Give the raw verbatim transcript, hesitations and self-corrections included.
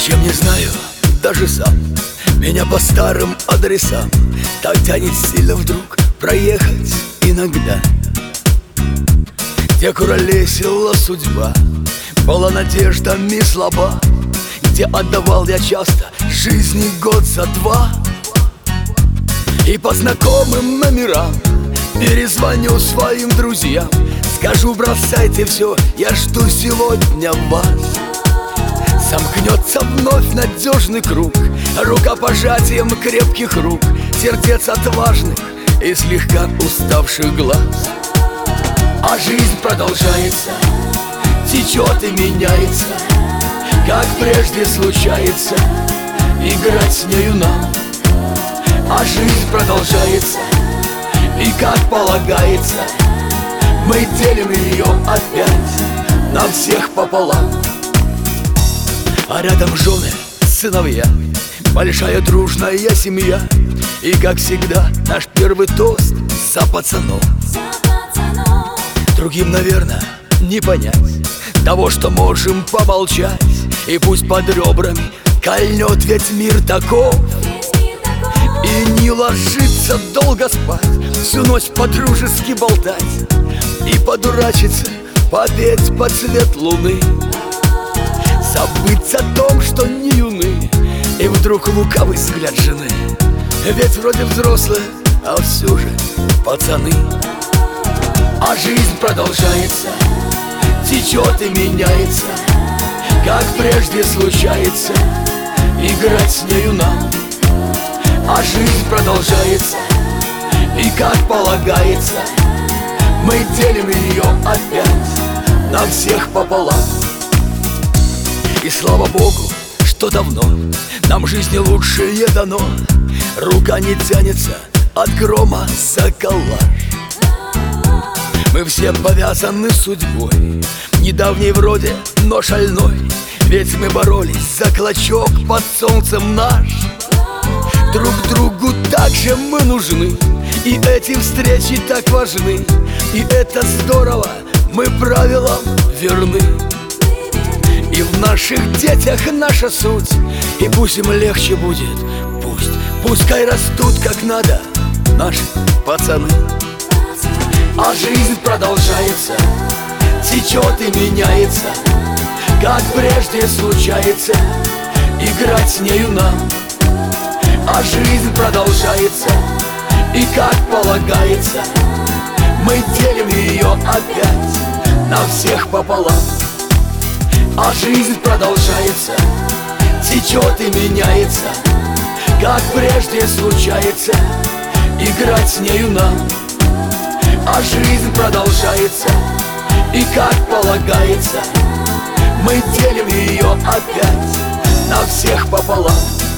Зачем, не знаю, даже сам. Меня по старым адресам так тянет сильно вдруг проехать иногда, где куролесила судьба, была надеждами слаба, где отдавал я часто жизни год за два. И по знакомым номерам перезвоню своим друзьям, скажу: бросайте все, я жду сегодня вас. Сомкнется вновь надежный круг рукопожатием крепких рук, сердец отважных и слегка уставших глаз. А жизнь продолжается, течет и меняется, как прежде случается, играть с нею нам. А жизнь продолжается, и как полагается, мы делим ее опять на всех пополам. А рядом жены, сыновья, большая дружная семья. И как всегда наш первый тост за пацанов. Другим, наверное, не понять того, что можем помолчать. И пусть под ребрами кольнет, ведь мир таков. И не ложиться долго спать, всю ночь по-дружески болтать и подурачиться, попеть под цвет луны, забыть о том, что не юны. И вдруг лукавый взгляд жены, ведь вроде взрослые, а все же пацаны. А жизнь продолжается, течет и меняется, как прежде случается, играть с нею нам. А жизнь продолжается, и как полагается, мы делим ее опять на всех пополам. И слава Богу, что давно нам в жизни лучшее дано. Рука не тянется от грома за калаш. Мы все повязаны судьбой, недавней вроде, но шальной. Ведь мы боролись за клочок под солнцем наш. Друг другу так же мы нужны, и эти встречи так важны. И это здорово, мы правилам верны. И в наших детях наша суть, и пусть им легче будет, пусть, пускай растут как надо наши пацаны. А жизнь продолжается, течет и меняется, как прежде случается, играть с нею нам. А жизнь продолжается, и как полагается, мы делим ее опять на всех пополам. А жизнь продолжается, течет и меняется, как прежде случается, играть с нею нам. А жизнь продолжается, и как полагается, мы делим ее опять на всех пополам.